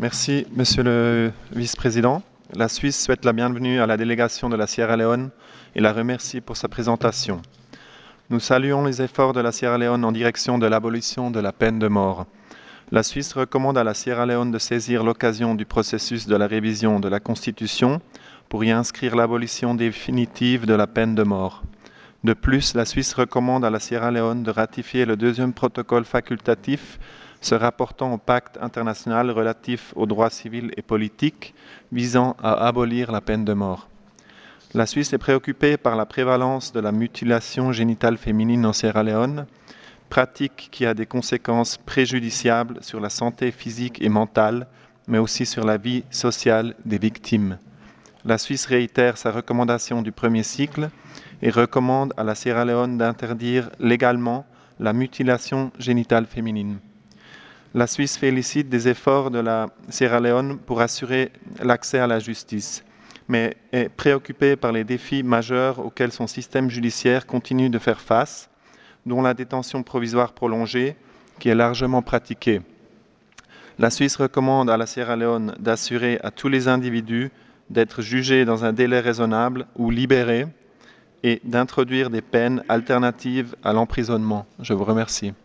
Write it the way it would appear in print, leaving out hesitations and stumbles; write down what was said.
Merci, Monsieur le Vice-président. La Suisse souhaite la bienvenue à la délégation de la Sierra Leone et la remercie pour sa présentation. Nous saluons les efforts de la Sierra Leone en direction de l'abolition de la peine de mort. La Suisse recommande à la Sierra Leone de saisir l'occasion du processus de la révision de la Constitution pour y inscrire l'abolition définitive de la peine de mort. De plus, la Suisse recommande à la Sierra Leone de ratifier le deuxième protocole facultatif se rapportant au pacte international relatif aux droits civils et politiques visant à abolir la peine de mort. La Suisse est préoccupée par la prévalence de la mutilation génitale féminine en Sierra Leone, pratique qui a des conséquences préjudiciables sur la santé physique et mentale, mais aussi sur la vie sociale des victimes. La Suisse réitère sa recommandation du premier cycle et recommande à la Sierra Leone d'interdire légalement la mutilation génitale féminine. La Suisse félicite des efforts de la Sierra Leone pour assurer l'accès à la justice, mais est préoccupée par les défis majeurs auxquels son système judiciaire continue de faire face, dont la détention provisoire prolongée, qui est largement pratiquée. La Suisse recommande à la Sierra Leone d'assurer à tous les individus d'être jugés dans un délai raisonnable ou libérés et d'introduire des peines alternatives à l'emprisonnement. Je vous remercie.